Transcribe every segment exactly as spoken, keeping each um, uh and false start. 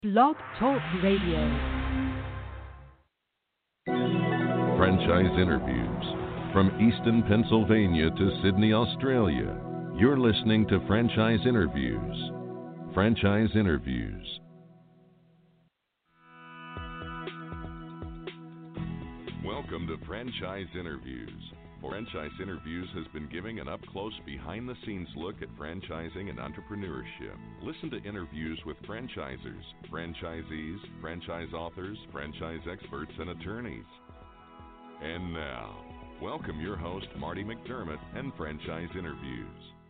Blog Talk Radio. Franchise interviews. From Easton, Pennsylvania to Sydney, Australia, you're listening to Franchise Interviews. Franchise Interviews. Welcome to Franchise Interviews. Franchise Interviews has been giving an up-close, behind-the-scenes look at franchising and entrepreneurship. Listen to interviews with franchisers, franchisees, franchise authors, franchise experts, and attorneys. And now, welcome your host, Marty McDermott, and Franchise Interviews.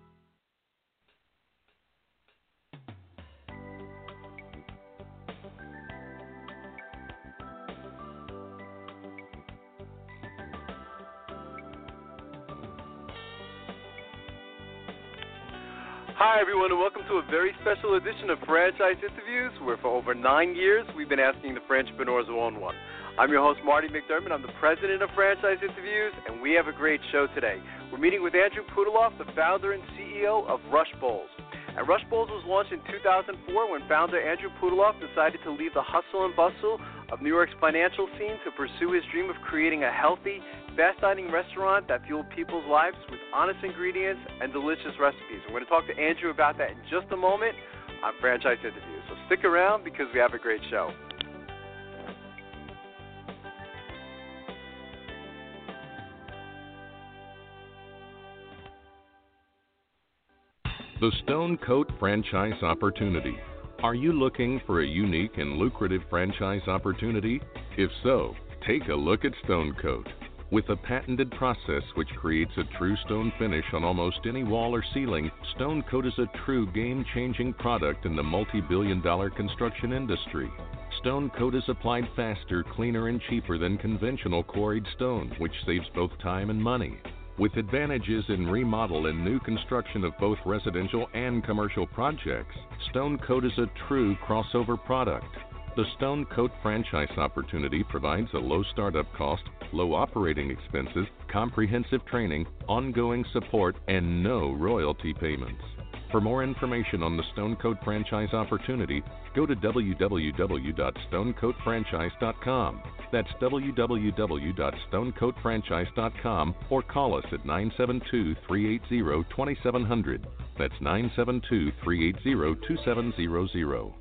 Hi everyone, and welcome to a very special edition of Franchise Interviews, where for over nine years we've been asking the entrepreneurs who own one. I'm your host, Marty McDermott. I'm the president of Franchise Interviews, and we have a great show today. We're meeting with Andrew Pudeloff, the founder and C E O of Rush Bowls. And Rush Bowls was launched in two thousand four when founder Andrew Pudeloff decided to leave the hustle and bustle of New York's financial scene to pursue his dream of creating a healthy, fast dining restaurant that fueled people's lives with honest ingredients and delicious recipes. We're going to talk to Andrew about that in just a moment on Franchise Interviews. So stick around because we have a great show. The Stone Coat Franchise Opportunity. Are you looking for a unique and lucrative franchise opportunity? If so, take a look at Stone Coat. With a patented process which creates a true stone finish on almost any wall or ceiling, Stone Coat is a true game-changing product in the multi-billion dollar construction industry. Stone Coat is applied faster, cleaner, and cheaper than conventional quarried stone, which saves both time and money. With advantages in remodel and new construction of both residential and commercial projects, Stone Coat is a true crossover product. The Stone Coat franchise opportunity provides a low startup cost, low operating expenses, comprehensive training, ongoing support, and no royalty payments. For more information on the Stone Coat franchise opportunity, go to w w w dot stone coat franchise dot com. That's w w w dot stone coat franchise dot com or call us at nine seven two, three eight zero, two seven zero zero. That's nine seven two, three eight zero, two seven zero zero.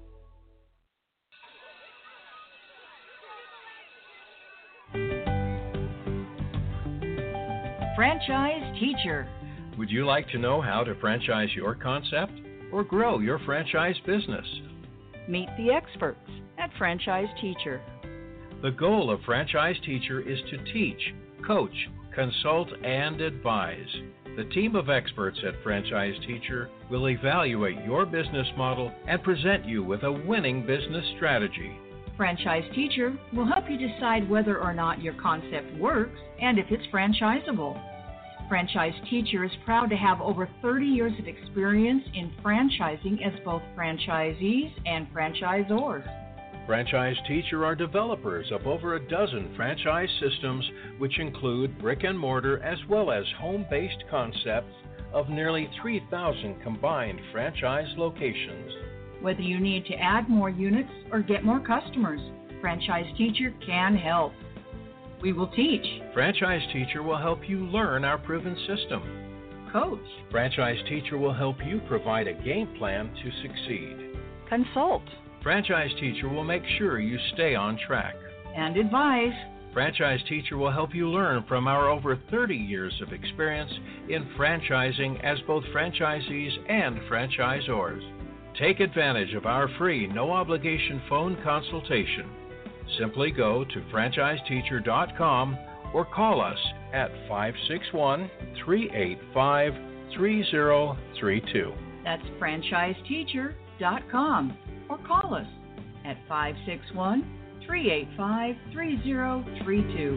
Franchise Teacher. Would you like to know how to franchise your concept or grow your franchise business? Meet the experts at Franchise Teacher. The goal of Franchise Teacher is to teach, coach, consult, and advise. The team of experts at Franchise Teacher will evaluate your business model and present you with a winning business strategy. Franchise Teacher will help you decide whether or not your concept works and if it's franchisable. Franchise Teacher is proud to have over thirty years of experience in franchising as both franchisees and franchisors. Franchise Teacher are developers of over a dozen franchise systems, which include brick and mortar as well as home-based concepts of nearly three thousand combined franchise locations. Whether you need to add more units or get more customers, Franchise Teacher can help. We will teach. Franchise Teacher will help you learn our proven system. Coach. Franchise Teacher will help you provide a game plan to succeed. Consult. Franchise Teacher will make sure you stay on track. And advise. Franchise Teacher will help you learn from our over thirty years of experience in franchising as both franchisees and franchisors. Take advantage of our free, no-obligation phone consultation. Simply go to franchise teacher dot com or call us at five six one, three eight five, three zero three two. That's franchise teacher dot com or call us at five six one, three eight five, three zero three two.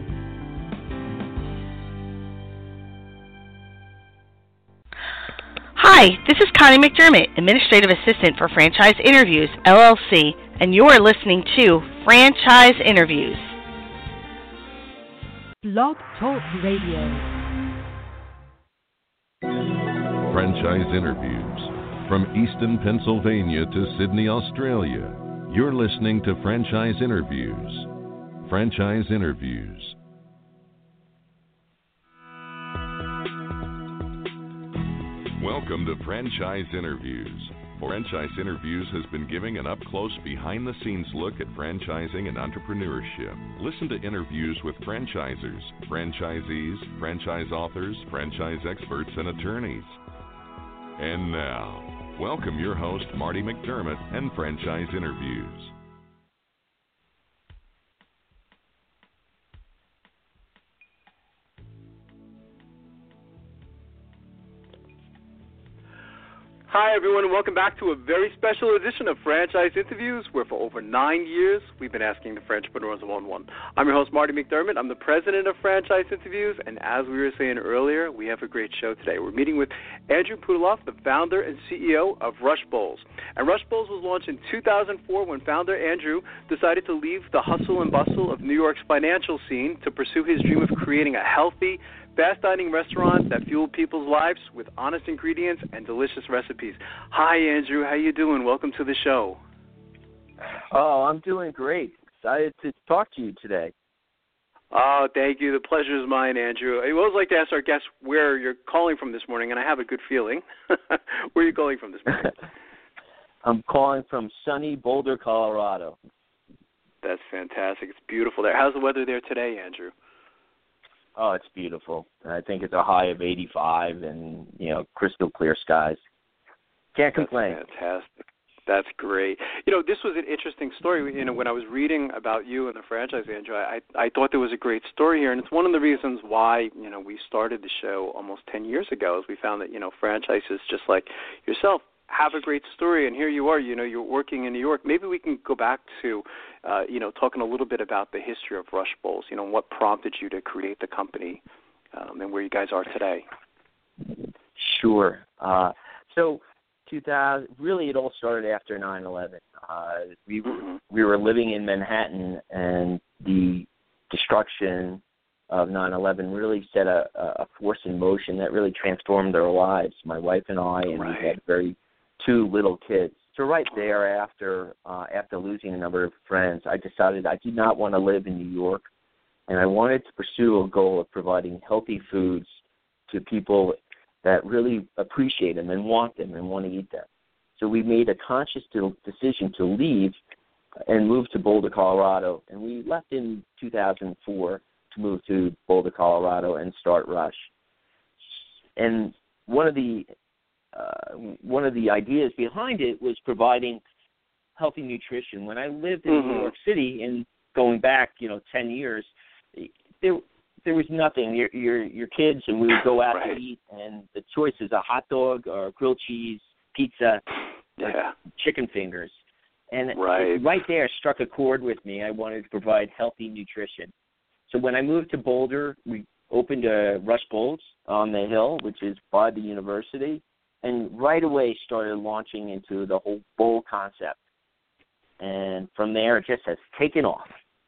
Hi, this is Connie McDermott, Administrative Assistant for Franchise Interviews, L L C, and you're listening to Franchise Interviews. Blog Talk Radio. Franchise Interviews. From Easton, Pennsylvania to Sydney, Australia, You're listening to Franchise Interviews. Franchise Interviews. Welcome to Franchise Interviews. Franchise Interviews has been giving an up-close, behind-the-scenes look at franchising and entrepreneurship. Listen to interviews with franchisers, franchisees, franchise authors, franchise experts, and attorneys. And now, welcome your host, Marty McDermott, and Franchise Interviews. Hi, everyone, and welcome back to a very special edition of Franchise Interviews, where for over nine years we've been asking the Franchpreneurs one-on-one. I'm your host, Marty McDermott. I'm the president of Franchise Interviews, and as we were saying earlier, we have a great show today. We're meeting with Andrew Pudeloff, the founder and C E O of Rush Bowls. And Rush Bowls was launched in two thousand four when founder Andrew decided to leave the hustle and bustle of New York's financial scene to pursue his dream of creating a healthy, fast dining restaurant that fuel people's lives with honest ingredients and delicious recipes. Hi, Andrew. How you doing? Welcome to the show. Oh, I'm doing great. Excited to talk to you today. Oh, thank you. The pleasure is mine, Andrew. I always like to ask our guests where you're calling from this morning, and I have a good feeling. Where are you calling from this morning? I'm calling from sunny Boulder, Colorado. That's fantastic. It's beautiful there. How's the weather there today, Andrew? Oh, it's beautiful. I think it's a high of eighty-five and, you know, crystal clear skies. Can't complain. That's fantastic. That's great. You know, this was an interesting story. You know, when I was reading about you and the franchise, Andrew, I, I thought there was a great story here, and it's one of the reasons why, you know, we started the show almost ten years ago, is we found that, you know, franchises just like yourself have a great story, and here you are, you know, you're working in New York. Maybe we can go back to, uh, you know, talking a little bit about the history of Rush Bowls, you know, what prompted you to create the company um, and where you guys are today. Sure. Uh, so two thousand, really it all started after nine eleven. Uh, we, mm-hmm. we were living in Manhattan, and the destruction of nine eleven really set a, a force in motion that really transformed our lives, my wife and I, and right. we had very two little kids. So right there, after uh, after losing a number of friends, I decided I did not want to live in New York, and I wanted to pursue a goal of providing healthy foods to people that really appreciate them and want them and want to eat them. So we made a conscious decision to leave and move to Boulder, Colorado, and we left in two thousand four to move to Boulder, Colorado, and start Rush. And one of the Uh, one of the ideas behind it was providing healthy nutrition. When I lived in mm-hmm. New York City, and going back, you know, ten years, there there was nothing. Your your your kids and we would go out right. to eat, and the choice is a hot dog or grilled cheese, pizza, yeah. or chicken fingers. And right. it, right there struck a chord with me. I wanted to provide healthy nutrition. So when I moved to Boulder, we opened a Rush Bowls on the hill, which is by the university. And right away started launching into the whole bowl concept. And from there, it just has taken off.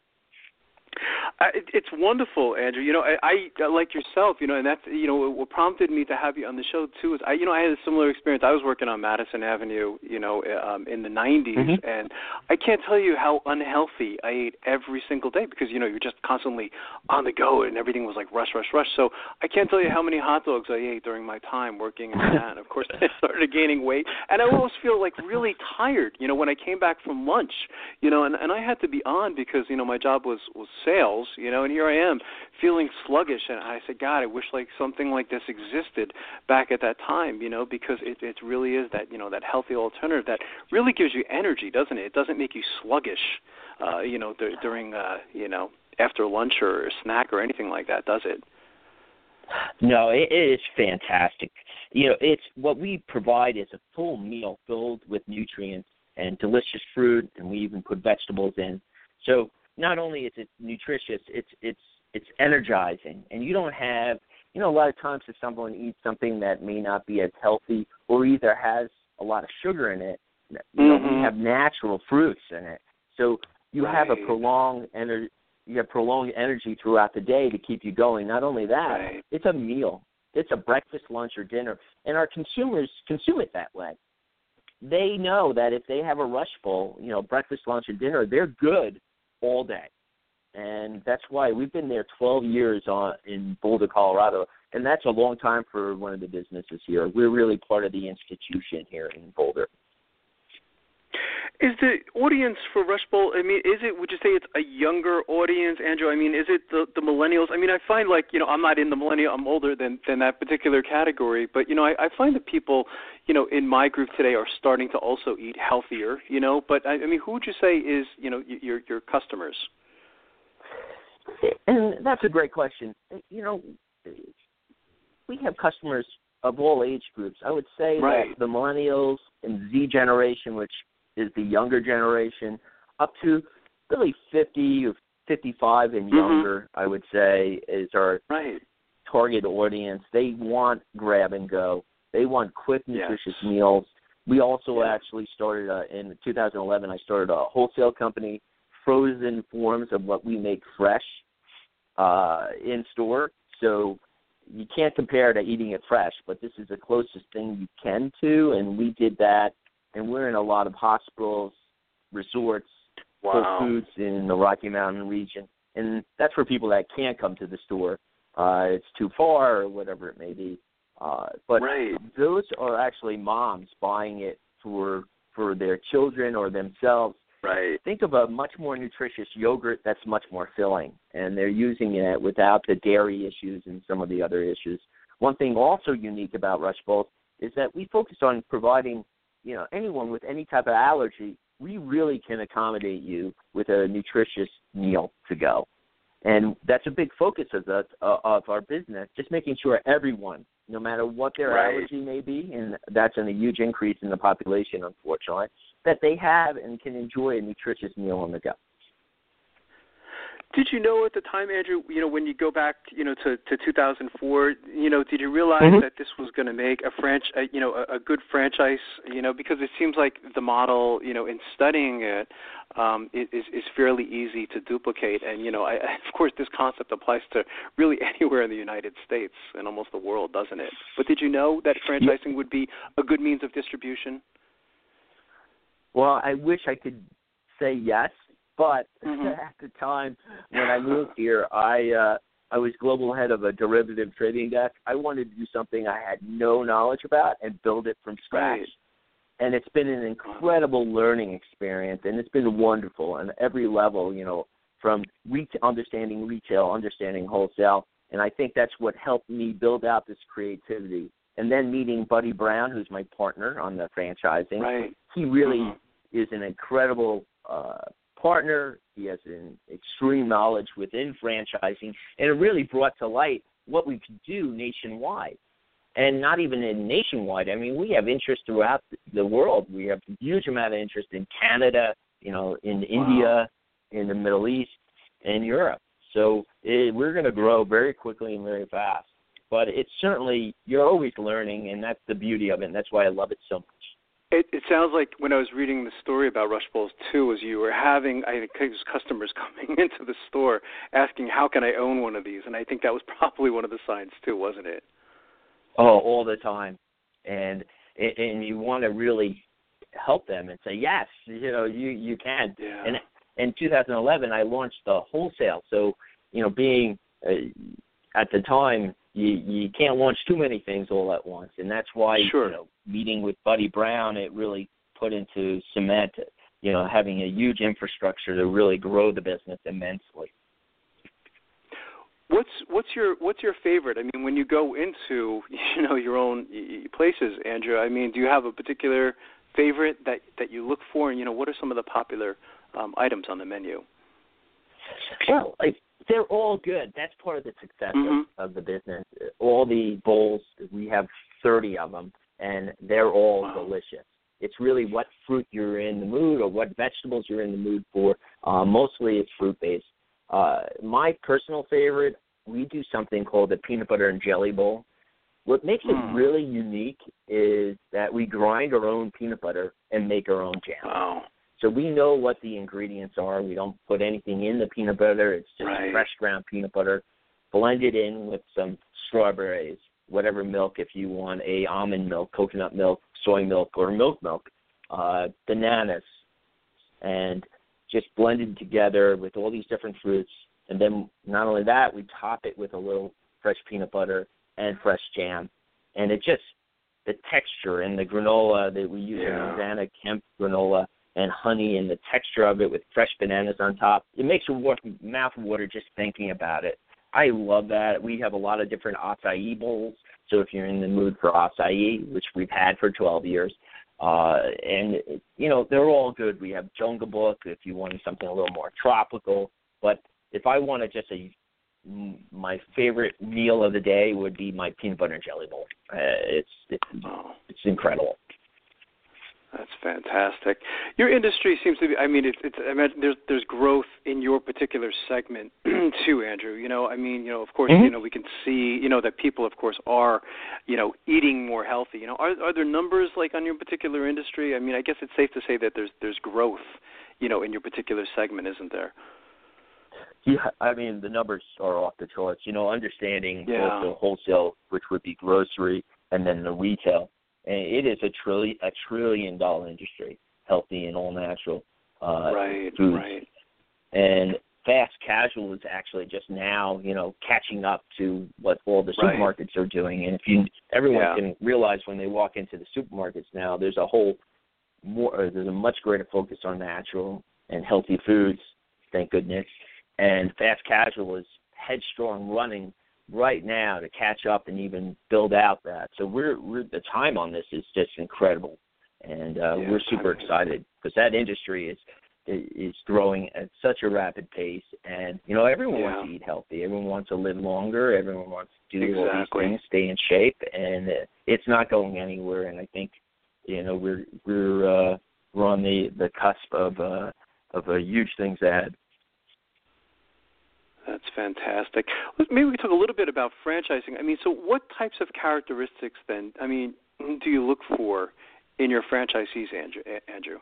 Uh, it, it's wonderful, Andrew. You know, I, I like yourself. You know, and that's you know what prompted me to have you on the show too. Is I, you know, I had a similar experience. I was working on Madison Avenue, you know, um, in the nineties, mm-hmm. and I can't tell you how unhealthy I ate every single day because you know you're just constantly on the go, and everything was like rush, rush, rush. So I can't tell you how many hot dogs I ate during my time working in Manhattan. Of course, I started gaining weight, and I always feel like really tired. You know, when I came back from lunch, you know, and, and I had to be on because you know my job was was sales. You know, and here I am feeling sluggish, and I said, God, I wish like something like this existed back at that time, you know, because it, it really is that, you know, that healthy alternative that really gives you energy, doesn't it? It doesn't make you sluggish, uh, you know, d- during, uh, you know, after lunch or a snack or anything like that, does it? No, it, it is fantastic. You know, it's what we provide is a full meal filled with nutrients and delicious fruit, and we even put vegetables in. So not only is it nutritious, it's it's it's energizing, and you don't have, you know, a lot of times if someone eats something that may not be as healthy or either has a lot of sugar in it, you know, mm-hmm. we have natural fruits in it, so you right. have a prolonged energy. You have prolonged energy throughout the day to keep you going. Not only that, right. it's a meal. It's a breakfast, lunch, or dinner, and our consumers consume it that way. they know that if they have a Rush Bowl, you know, breakfast, lunch, and dinner, they're good all day. And that's why we've been there twelve years on, in Boulder, Colorado, and that's a long time for one of the businesses here. We're really part of the institution here in Boulder. Is the audience for Rush Bowl, I mean, is it, would you say it's a younger audience, Andrew? I mean, is it the, the millennials? I mean, I find like, you know, I'm not in the millennial, I'm older than, than that particular category, but, you know, I, I find that people, you know, in my group today are starting to also eat healthier, you know, but, I, I mean, who would you say is, you know, your your customers? And that's a great question. You know, we have customers of all age groups. I would say right. that the millennials and Z generation, which is the younger generation, up to really fifty or fifty-five and younger, mm-hmm. I would say, is our right. target audience. They want grab and go. They want quick, nutritious yes. meals. We also yeah. actually started, a, in two thousand eleven, I started a wholesale company, frozen forms of what we make fresh uh, in store. So you can't compare to eating it fresh, but this is the closest thing you can to, and we did that. And we're in a lot of hospitals, resorts, wow. Whole Foods in the Rocky Mountain region. And that's for people that can't come to the store. Uh, it's too far or whatever it may be. Uh, but right. those are actually moms buying it for for their children or themselves. Right. Think of a much more nutritious yogurt that's much more filling, and they're using it without the dairy issues and some of the other issues. One thing also unique about Rush Bowls is that we focus on providing, you know, anyone with any type of allergy, we really can accommodate you with a nutritious meal to go. And that's a big focus of the, uh, of our business, just making sure everyone, no matter what their right. allergy may be, and that's in a huge increase in the population, unfortunately, that they have and can enjoy a nutritious meal on the go. Did you know at the time, Andrew, you know, when you go back, you know, to, to two thousand four, you know, did you realize mm-hmm. that this was going to make a franch, a, you know, a, a good franchise, you know, because it seems like the model, you know, in studying it, um, is, is fairly easy to duplicate. And, you know, I, of course, this concept applies to really anywhere in the United States and almost the world, doesn't it? But did you know that franchising would be a good means of distribution? Well, I wish I could say yes. But mm-hmm. at the time when I moved here, I uh, I was global head of a derivative trading desk. I wanted to do something I had no knowledge about and build it from scratch. Right. And it's been an incredible learning experience, and it's been wonderful on every level, you know, from re- understanding retail, understanding wholesale. And I think that's what helped me build out this creativity. And then meeting Buddy Brown, who's my partner on the franchising, right. he really mm-hmm. is an incredible uh partner. He has an extreme knowledge within franchising, and it really brought to light what we could do nationwide. And not even in nationwide. I mean, we have interest throughout the world. We have a huge amount of interest in Canada, you know, in wow. India, in the Middle East, and Europe. So it, we're going to grow very quickly and very fast. But it's certainly, you're always learning, and that's the beauty of it, and that's why I love it so much. It, it sounds like when I was reading the story about Rush Bowls too, was you were having, I think, customers coming into the store asking, how can I own one of these? And I think that was probably one of the signs too, wasn't it? Oh, all the time. And and you want to really help them and say, yes, you know, you, you can. Yeah. And in two thousand eleven, I launched the wholesale. So, you know, being uh, at the time, you, you can't launch too many things all at once. And that's why, sure. you know, meeting with Buddy Brown, it really put into cement, you know, having a huge infrastructure to really grow the business immensely. What's what's your what's your favorite? I mean, when you go into, you know, your own places, Andrew, I mean, do you have a particular favorite that, that you look for? And, you know, what are some of the popular um, items on the menu? Well, like, they're all good. That's part of the success mm-hmm. of, of the business. All the bowls, we have thirty of them, and they're all wow. delicious. It's really what fruit you're in the mood or what vegetables you're in the mood for. Uh, mostly it's fruit-based. Uh, my personal favorite, we do something called the peanut butter and jelly bowl. What makes mm. it really unique is that we grind our own peanut butter and make our own jam. Wow. So we know what the ingredients are. We don't put anything in the peanut butter. It's just right. fresh ground peanut butter, blended in with some strawberries, whatever milk if you want, a almond milk, coconut milk, soy milk, or milk milk. uh, bananas, and just blended together with all these different fruits. And then not only that, we top it with a little fresh peanut butter and fresh jam. And it just, the texture and the granola that we use, Yeah. in organic hemp granola, and honey, and the texture of it with fresh bananas on top, it makes your wa- mouth water just thinking about it. I love that. We have a lot of different acai bowls. So if you're in the mood for acai, which we've had for twelve years, uh, and, you know, they're all good. We have Jungle Book if you want something a little more tropical. But if I wanted just a, my favorite meal of the day would be my peanut butter and jelly bowl. Uh, it's, it's, Oh. it's incredible. That's fantastic. Your industry seems to be, I mean, it's, it's, I imagine there's, there's growth in your particular segment too, Andrew. You know, I mean, you know, of course, Mm-hmm. you know, we can see, you know, that people, of course, are, you know, eating more healthy. You know, are, are there numbers like on your particular industry? I mean, I guess it's safe to say that there's, there's growth, you know, in your particular segment, isn't there? Yeah, I mean, the numbers are off the charts. You know, understanding Yeah. both the wholesale, which would be grocery, and then the retail. And it is a trillion, a trillion dollar industry, healthy and all natural uh, Right, foods. right. And fast casual is actually just now, you know, catching up to what all the Right. supermarkets are doing. And if you, everyone Yeah. can realize when they walk into the supermarkets now, there's a whole more, or there's a much greater focus on natural and healthy foods. Thank goodness. And fast casual is headstrong running right now to catch up and even build out that. So we're, we're the time on this is just incredible, and uh, Yeah, we're super time- excited because that industry is is growing at such a rapid pace. And you know, everyone Yeah. wants to eat healthy. Everyone wants to live longer. Everyone wants to do all these Exactly. things, stay in shape, and uh, it's not going anywhere. And I think you know we're we're uh, we're on the, the cusp of uh, of a huge things ahead. That's fantastic. Maybe we can talk a little bit about franchising. I mean, so what types of characteristics then, I mean, do you look for in your franchisees, Andrew? Andrew?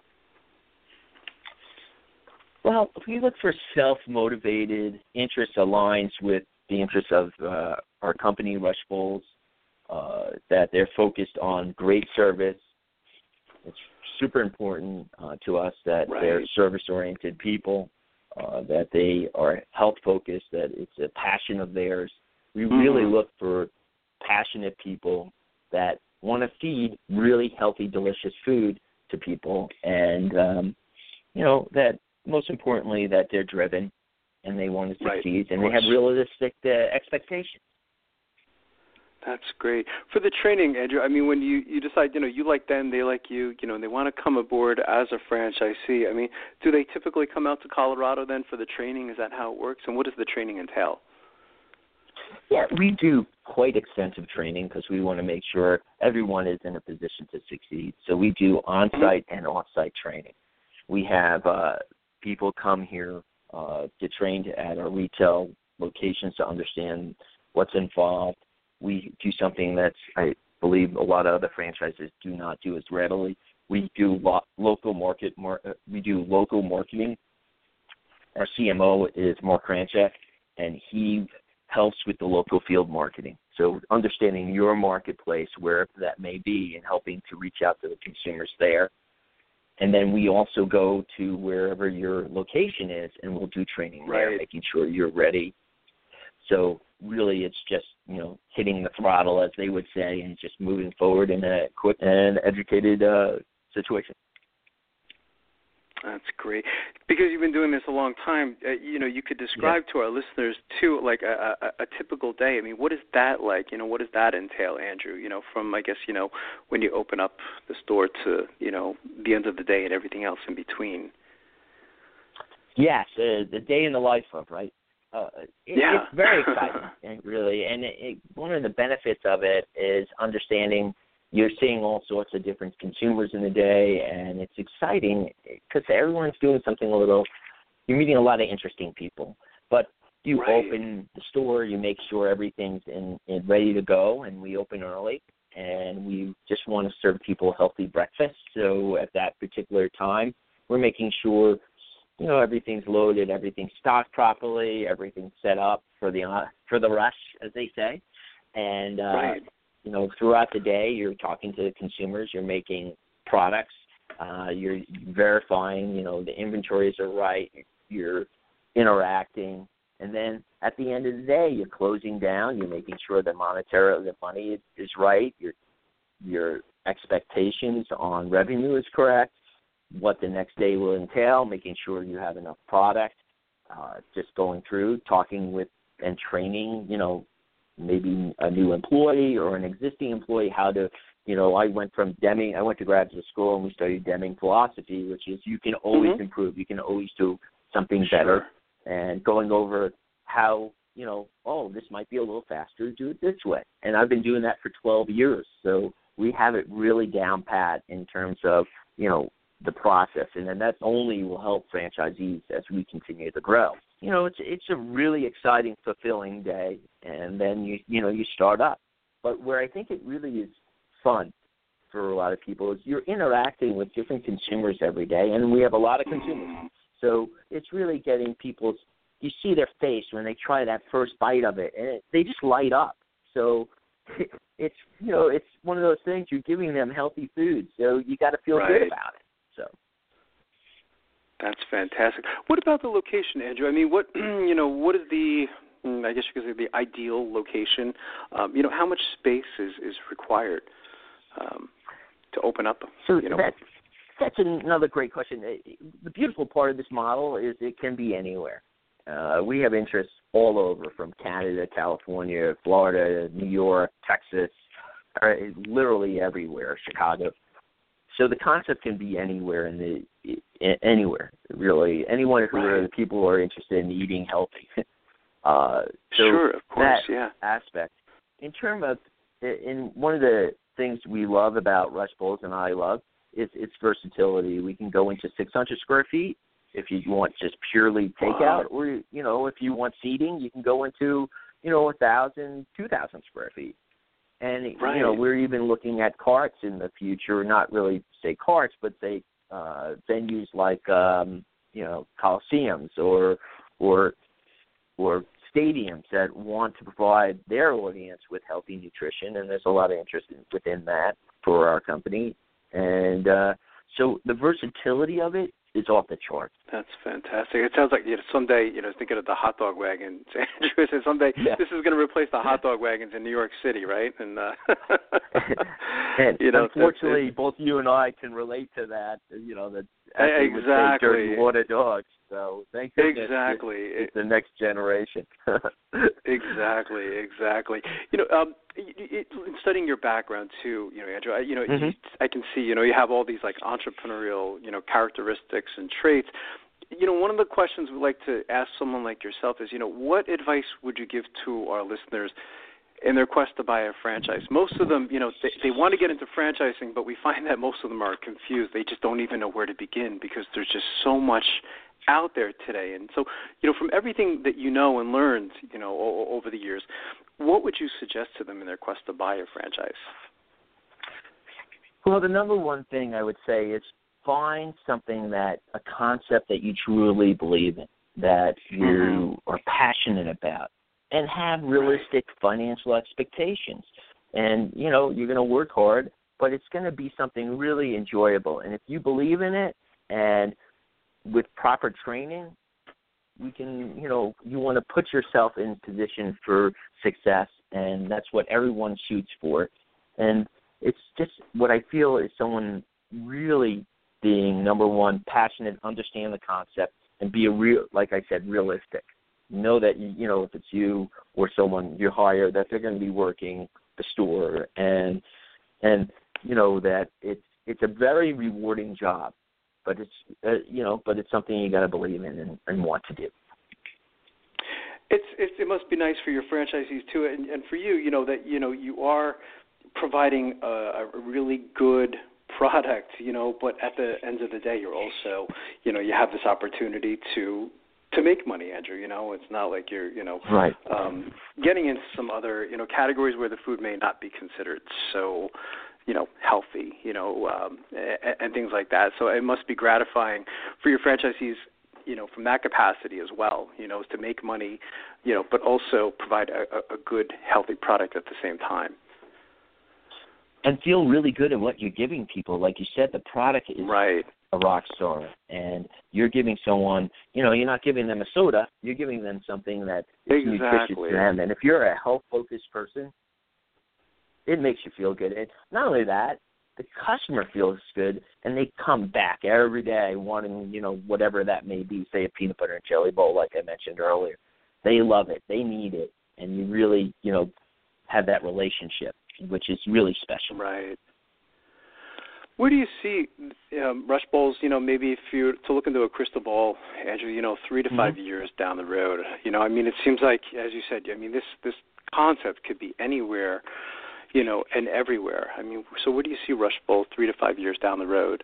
Well, if we look for self-motivated, interest aligns with the interests of uh, our company, Rush Bowls, uh, that they're focused on great service. It's super important uh, to us that Right. they're service-oriented people. Uh, that they are health-focused, that it's a passion of theirs. We Mm-hmm. really look for passionate people that want to feed really healthy, delicious food to people, and, um, you know, that most importantly, that they're driven and they want to Right, succeed, of and they have course. realistic uh, expectations. That's great. For the training, Andrew, I mean, when you, you decide, you know, you like them, they like you, you know, and they want to come aboard as a franchisee, I mean, do they typically come out to Colorado then for the training? Is that how it works? And what does the training entail? Yeah, we do quite extensive training because we want to make sure everyone is in a position to succeed. So we do on-site and off-site training. We have uh, people come here uh, to train at our retail locations to understand what's involved. We do something that's, I believe, a lot of other franchises do not do as readily. We do lo- local market. Mar- we do local marketing. Our C M O is Mark Kranchek, and he helps with the local field marketing. So understanding your marketplace, wherever that may be, and helping to reach out to the consumers there. And then we also go to wherever your location is, and we'll do training there, Right. making sure you're ready. So really it's just, you know, hitting the throttle, as they would say, and just moving forward in a quick and educated uh, situation. That's great. Because you've been doing this a long time, uh, you know, you could describe to our listeners, too, like a, a, a typical day. I mean, what is that like? You know, what does that entail, Andrew? You know, from, I guess, you know, when you open up the store to, you know, the end of the day and everything else in between. Yes, uh, the day in the life of, right? Uh, it, Yeah. It's very exciting, and really, and it, it, one of the benefits of it is understanding you're seeing all sorts of different consumers in the day, and it's exciting because everyone's doing something a little, you're meeting a lot of interesting people. But you Right. open the store, you make sure everything's in, in ready to go, and we open early, and we just want to serve people healthy breakfast. So at that particular time, we're making sure, you know, everything's loaded, everything's stocked properly, everything's set up for the uh, for the rush, as they say. And, uh, Right. you know, throughout the day, you're talking to the consumers, you're making products, Uh, you're verifying, you know, the inventories are right. You're interacting. And then at the end of the day, you're closing down. You're making sure the monetary, the money is right. Your your expectations on revenue is correct. What the next day will entail, making sure you have enough product. Uh, just going through, talking with and training, you know, maybe a new employee or an existing employee how to, you know, I went from Deming, I went to graduate school and we studied Deming philosophy, which is you can always mm-hmm. improve. You can always do something sure. better. And going over how, you know, oh, this might be a little faster, do it this way. And I've been doing that for twelve years. So we have it really down pat in terms of, you know, the process. And then that only will help franchisees as we continue to grow. You know, it's it's a really exciting, fulfilling day. And then, you you know, you start up. But where I think it really is fun for a lot of people is you're interacting with different consumers every day. And we have a lot of consumers. So it's really getting people's, you see their face when they try that first bite of it, and it, they just light up. So it's, you know, it's one of those things, you're giving them healthy food, so you got to feel right. good about it. So that's fantastic. What about the location, Andrew? I mean, what, you know, what is the, I guess you could say the ideal location? Um, you know, how much space is, is required um, to open up? So you know? that's, that's another great question. The beautiful part of this model is it can be anywhere. Uh, we have interests all over, from Canada, California, Florida, New York, Texas, or literally everywhere, Chicago. So the concept can be anywhere in the anywhere really. Anyone who right. are people who are interested in eating healthy. uh, so sure, of course, that yeah. aspect. In terms of, in one of the things we love about Rush Bowls, and I love, is its versatility. We can go into six hundred square feet. If you want just purely takeout, wow. or, you know, if you want seating, you can go into, you know, one thousand, two thousand square feet. And, right. you know, we're even looking at carts in the future, not really say carts, but say uh, venues like, um, you know, coliseums or or or stadiums that want to provide their audience with healthy nutrition, and there's a lot of interest in, within that for our company. And uh, so the versatility of it is off the charts. That's fantastic. It sounds like, you know, someday, you know, thinking of the hot dog wagons, Andrew said someday yeah. this is going to replace the hot dog wagons in New York City, right? And, uh, and you know, unfortunately, both you and I can relate to that. You know, that exactly dirty water dogs. So thank goodness exactly it's, it's the next generation. exactly, exactly. You know, um, it, it, in studying your background too, you know, Andrew, I, you know, mm-hmm. you, I can see, you know, you have all these like entrepreneurial, you know, characteristics and traits. You know, one of the questions we like to ask someone like yourself is, you know, what advice would you give to our listeners in their quest to buy a franchise? Most of them, you know, they, they want to get into franchising, but we find that most of them are confused. They just don't even know where to begin because there's just so much out there today. And so, you know, from everything that you know and learned, you know, o- over the years, what would you suggest to them in their quest to buy a franchise? Well, the number one thing I would say is find something that, a concept that you truly believe in, that you mm-hmm. are passionate about, and have realistic financial expectations. And, you know, you're going to work hard, but it's going to be something really enjoyable. And if you believe in it, and with proper training, we can, you know, you want to put yourself in position for success, and that's what everyone shoots for. And it's just what I feel is someone really being, number one, passionate, understand the concept, and be a real, like I said, realistic. Know that, you know, if it's you or someone you hire, that they're going to be working the store, and and you know that it's it's a very rewarding job, but it's uh, you know, but it's something you got to believe in and, and want to do. It's, it's it must be nice for your franchisees too, and, and for you, you know, that you know you are providing a, a really good product, you know, but at the end of the day, you're also, you know, you have this opportunity to. to make money, Andrew. You know, it's not like you're, you know, right. um, getting into some other, you know, categories where the food may not be considered so, you know, healthy, you know, um, and, and things like that. So it must be gratifying for your franchisees, you know, from that capacity as well, you know, is to make money, you know, but also provide a, a good, healthy product at the same time. and feel really good at what you're giving people. Like you said, the product is right. a rock star, and you're giving someone, you know, you're not giving them a soda, you're giving them something that is exactly. nutritious to them. And if you're a health-focused person, it makes you feel good. And not only that, the customer feels good, and they come back every day wanting, you know, whatever that may be, say a peanut butter and jelly bowl like I mentioned earlier. They love it. They need it. And you really, you know, have that relationship, which is really special. Right. Where do you see um, Rush Bowls, you know, maybe if you were to look into a crystal ball, Andrew, you know, three to mm-hmm. five years down the road? You know, I mean, it seems like, as you said, I mean, this, this concept could be anywhere, you know, and everywhere. I mean, so where do you see Rush Bowl three to five years down the road?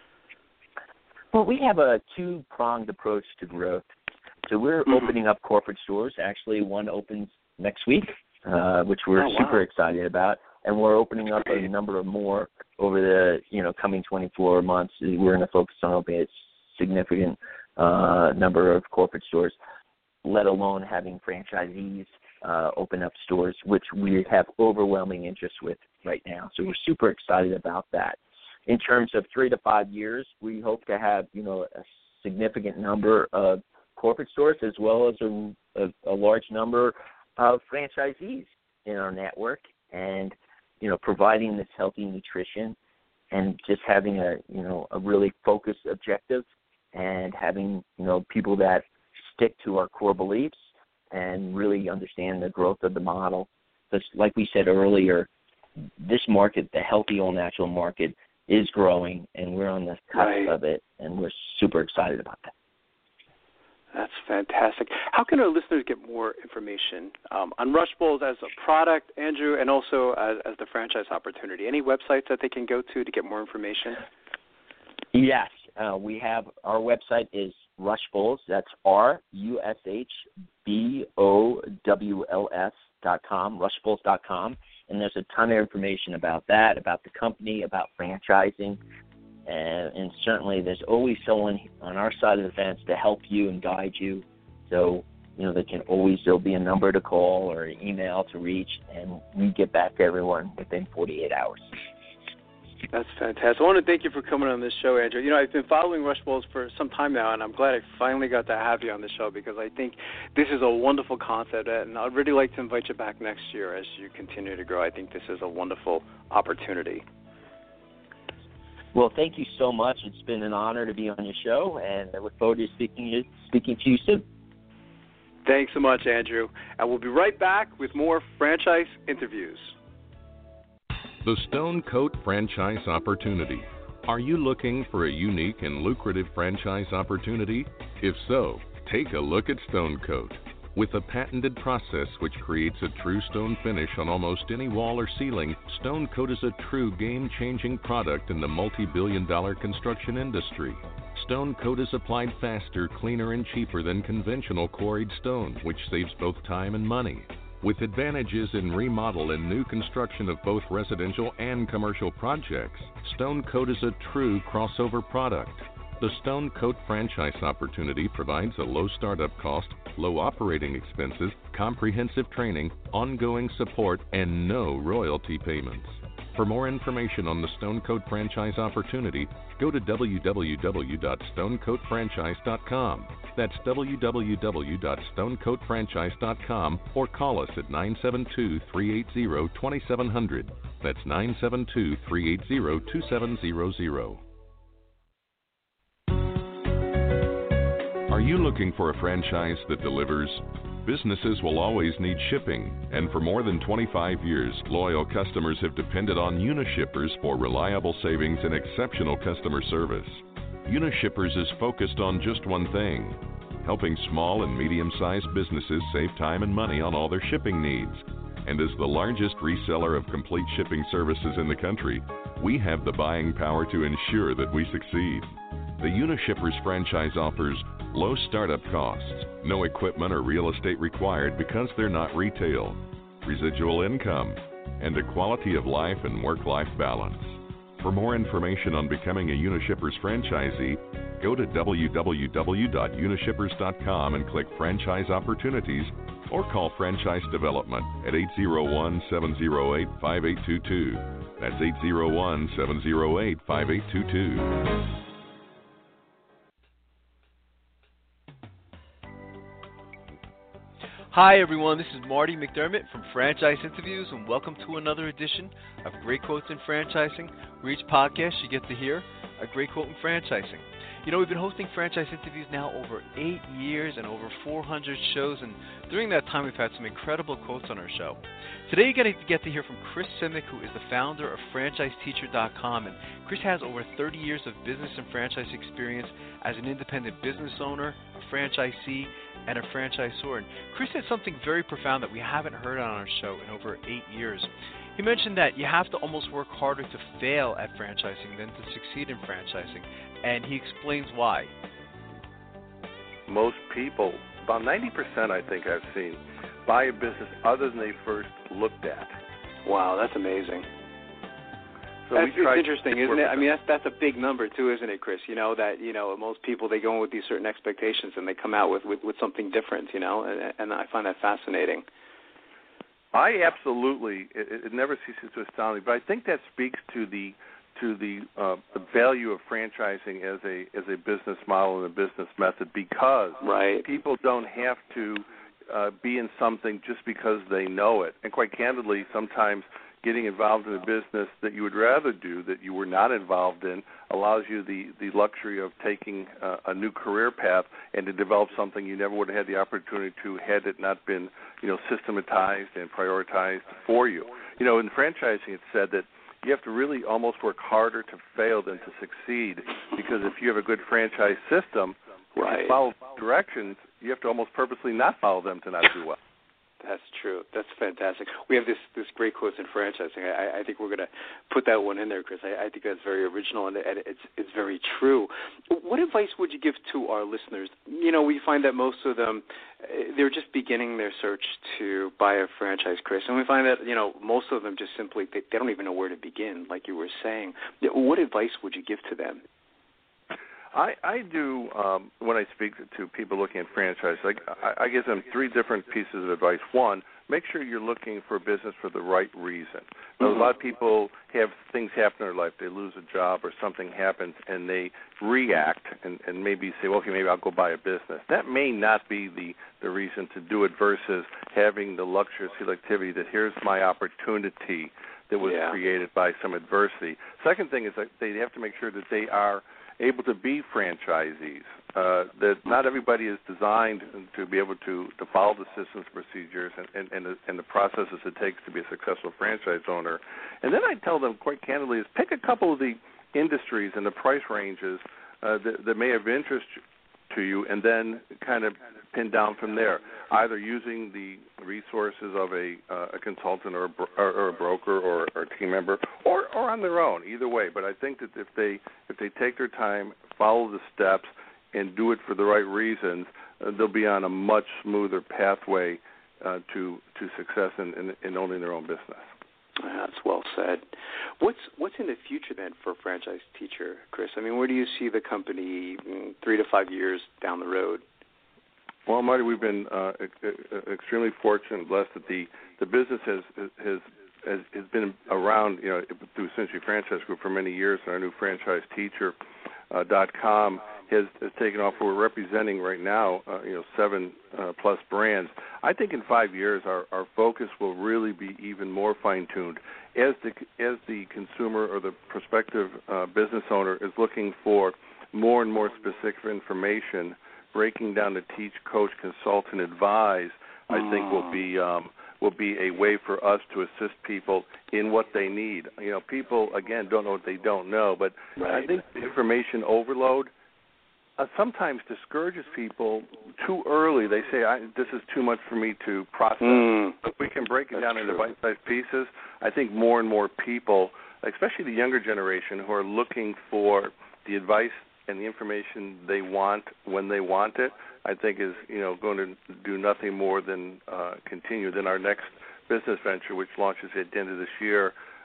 Well, we have a two-pronged approach to growth. So we're mm-hmm. opening up corporate stores. Actually, one opens next week, uh, which we're oh, wow. super excited about. And we're opening up a number of more over the, you know, coming twenty-four months. We're going to focus on opening a significant uh, number of corporate stores, let alone having franchisees uh, open up stores, which we have overwhelming interest with right now. So we're super excited about that. In terms of three to five years, we hope to have, you know, a significant number of corporate stores as well as a, a, a large number of franchisees in our network, and you know, providing this healthy nutrition and just having a, you know, a really focused objective, and having, you know, people that stick to our core beliefs and really understand the growth of the model. Because like we said earlier, this market, the healthy all-natural market, is growing, and we're on the cusp right. of it, and we're super excited about that. That's fantastic. How can our listeners get more information um, on Rush Bowls as a product, Andrew, and also as, as the franchise opportunity? Any websites that they can go to to get more information? Yes. Uh, we have, our website is Rush Bowls. That's R U S H B O W L S dot com, rush bowls dot com. And there's a ton of information about that, about the company, about franchising. And, and certainly there's always someone on our side of the fence to help you and guide you. So, you know, they can always, there'll be a number to call or an email to reach, and we get back to everyone within forty-eight hours. That's fantastic. I want to thank you for coming on this show, Andrew. You know, I've been following Rush Bowls for some time now, and I'm glad I finally got to have you on the show, because I think this is a wonderful concept, and I'd really like to invite you back next year as you continue to grow. I think this is a wonderful opportunity. Well, thank you so much. It's been an honor to be on your show, and I look forward to speaking to you, speaking to you soon. Thanks so much, Andrew. And we'll be right back with more franchise interviews. The Stone Coat Franchise Opportunity. Are you looking for a unique and lucrative franchise opportunity? If so, take a look at Stone Coat. With a patented process which creates a true stone finish on almost any wall or ceiling, Stone Coat is a true game-changing product in the multi-billion dollar construction industry. Stone Coat is applied faster, cleaner, and cheaper than conventional quarried stone, which saves both time and money. With advantages in remodel and new construction of both residential and commercial projects, Stone Coat is a true crossover product. The Stone Coat franchise opportunity provides a low startup cost, low operating expenses, comprehensive training, ongoing support, and no royalty payments. For more information on the Stone Coat franchise opportunity, go to w w w dot stone coat franchise dot com. That's w w w dot stone coat franchise dot com, or call us at nine seven two, three eight zero, two seven zero zero. That's nine seven two, three eight zero, two seven zero zero. Are you looking for a franchise that delivers? Businesses will always need shipping, and for more than twenty-five years, loyal customers have depended on Unishippers for reliable savings and exceptional customer service. Unishippers is focused on just one thing: helping small and medium-sized businesses save time and money on all their shipping needs. And as the largest reseller of complete shipping services in the country, we have the buying power to ensure that we succeed. The Unishippers franchise offers low startup costs, no equipment or real estate required because they're not retail, residual income, and a quality of life and work-life balance. For more information on becoming a Unishippers franchisee, go to w w w dot unishippers dot com and click Franchise Opportunities, or call Franchise Development at eight zero one, seven zero eight, five eight two two. That's eight zero one, seven zero eight, five eight two two. Hi everyone, this is Marty McDermott from Franchise Interviews, and welcome to another edition of Great Quotes in Franchising, where each podcast you get to hear a great quote in franchising. You know, we've been hosting Franchise Interviews now over eight years and over four hundred shows, and during that time we've had some incredible quotes on our show. Today you're going to get to hear from Chris Simic, who is the founder of franchise teacher dot com, and Chris has over thirty years of business and franchise experience as an independent business owner, a franchisee, and a franchisor. And Chris said something very profound that we haven't heard on our show in over eight years. He mentioned that you have to almost work harder to fail at franchising than to succeed in franchising, and he explains why. Most people, about ninety percent I think I've seen, buy a business other than they first looked at. Wow, that's amazing. So that's we it's interesting, isn't it? I mean, that's that's a big number too, isn't it, Chris? You know that you know most people, they go in with these certain expectations and they come out with, with, with something different. You know, and, and I find that fascinating. I absolutely, it, it never ceases to astound me, but I think that speaks to the to the, uh, the value of franchising as a as a business model and a business method, because right. people don't have to uh, be in something just because they know it. And quite candidly, sometimes getting involved in a business that you would rather do that you were not involved in allows you the, the luxury of taking uh, a new career path and to develop something you never would have had the opportunity to had it not been, you know, systematized and prioritized for you. You know, in franchising it's said that you have to really almost work harder to fail than to succeed, because if you have a good franchise system, right. if you follow directions, you have to almost purposely not follow them to not do well. That's true. That's fantastic. We have this, this great quotes in franchising. I, I think we're going to put that one in there, Chris. I, I think that's very original, and, and it's it's very true. What advice would you give to our listeners? You know, we find that most of them, they're just beginning their search to buy a franchise, Chris, and we find that, you know, most of them just simply, they, they don't even know where to begin, like you were saying. What advice would you give to them? I, I do, um, when I speak to people looking at franchise, like, I, I give them three different pieces of advice. One, make sure you're looking for a business for the right reason. Now, mm-hmm. A lot of people have things happen in their life. They lose a job or something happens, and they react and, and maybe say, well, okay, maybe I'll go buy a business. That may not be the, the reason to do it versus having the luxurious selectivity that here's my opportunity that was yeah. created by some adversity. Second thing is that they have to make sure that they are able to be franchisees, uh, that not everybody is designed to be able to, to follow the systems, procedures, and, and, and, the, and the processes it takes to be a successful franchise owner. And then I tell them quite candidly is pick a couple of the industries and the price ranges uh, that, that may have interest to you, and then kind of pin down from there, either using the resources of a, uh, a consultant or a, bro- or, or a broker or, or a team member, or, or on their own, either way. But I think that if they if they take their time, follow the steps, and do it for the right reasons, uh, they'll be on a much smoother pathway uh, to to success in, in, in owning their own business. That's well said. What's what's in the future then for Franchise Teacher, Chris? I mean, where do you see the company three to five years down the road? Well, Marty, we've been uh, extremely fortunate and blessed that the, the business has, has has has been around, you know, through Century Franchise Group for many years. And our new franchise teacher dot com has, has taken off. We're representing right now, uh, you know, seven uh, plus brands. I think in five years, our, our focus will really be even more fine-tuned as the as the consumer or the prospective uh, business owner is looking for more and more specific information. Breaking down to teach, coach, consult, and advise, I mm. think will be um, will be a way for us to assist people in what they need. You know, people again don't know what they don't know, but right. I think information overload uh, sometimes discourages people too early. They say, I, "This is too much for me to process." Mm. But we can break it That's down true. into bite-sized pieces. I think more and more people, especially the younger generation, who are looking for the advice and the information they want when they want it, I think is, you know, going to do nothing more than uh, continue. Then our next business venture, which launches at the end of this year,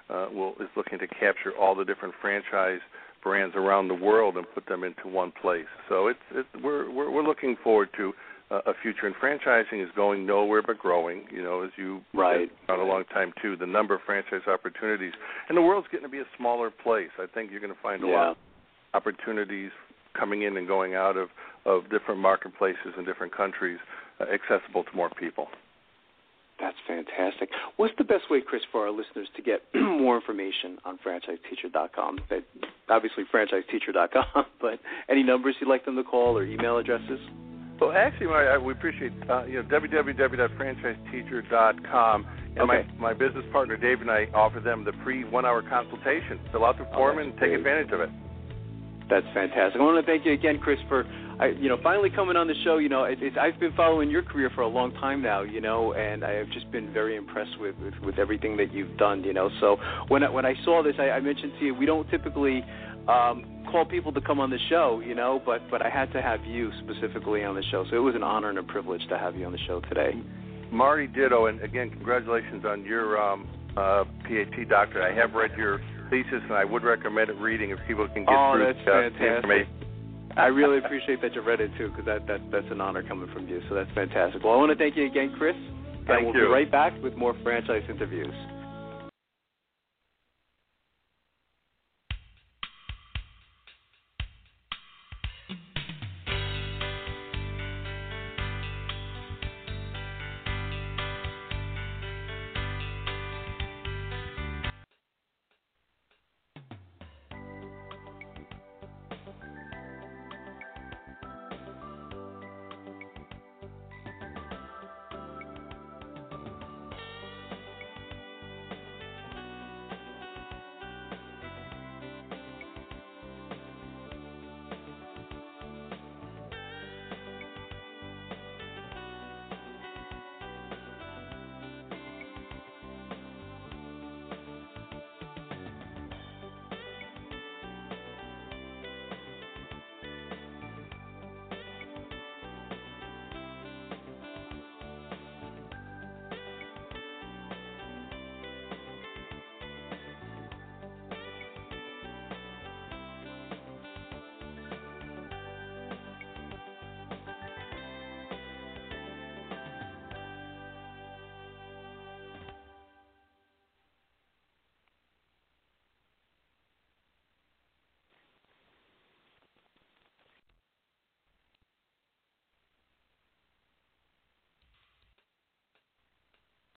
uh, will is looking to capture all the different franchise brands around the world and put them into one place. So it's, it's we're, we're we're looking forward to uh, a future. And franchising is going nowhere but growing. You know, as you right for a long time too, the number of franchise opportunities, and the world's getting to be a smaller place. I think you're going to find a yeah. lot of opportunities coming in and going out of, of different marketplaces in different countries, uh, accessible to more people. That's fantastic. What's the best way, Chris, for our listeners to get more information on franchise teacher dot com? Obviously, franchise teacher dot com, but any numbers you'd like them to call or email addresses? Well, actually, I, I, we appreciate uh, you know w w w dot franchise teacher dot com, and okay. my, my business partner Dave and I offer them the free one-hour consultation. Fill out the form oh, and take great. advantage of it. That's fantastic. I want to thank you again, Chris, for I, you know finally coming on the show. You know, it, it, I've been following your career for a long time now. You know, and I have just been very impressed with, with, with everything that you've done. You know, so when I, when I saw this, I, I mentioned to you we don't typically um, call people to come on the show. You know, but but I had to have you specifically on the show, so it was an honor and a privilege to have you on the show today. Marty, ditto, and again, congratulations on your um, uh, PhD doctorate. I have read your thesis, and I would recommend it reading if people can get oh, through that's uh, fantastic. the information. I really appreciate that you read it, too, because that, that, that's an honor coming from you, so that's fantastic. Well, I want to thank you again, Chris, Thank and we'll you. be right back with more franchise interviews.